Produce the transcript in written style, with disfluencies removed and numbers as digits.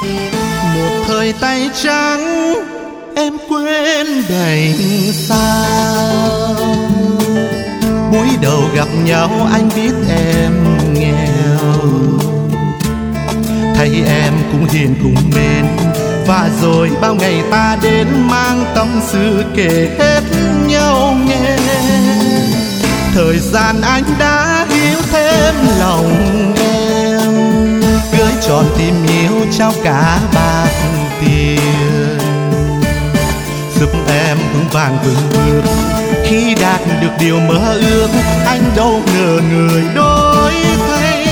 Một thời tay trắng em quên đành sao, buổi đầu gặp nhau anh biết em nghèo, thấy em cũng hiền cũng mến, và rồi bao ngày ta đến mang tâm sự kể hết nhau nghe. Thời gian anh đã hiểu thêm lòng em, gửi tròn tình yêu trao cả bạc tiền, giúp em vững vàng vững bước khi đạt được điều mơ ước. Anh đâu ngờ người đổi thay,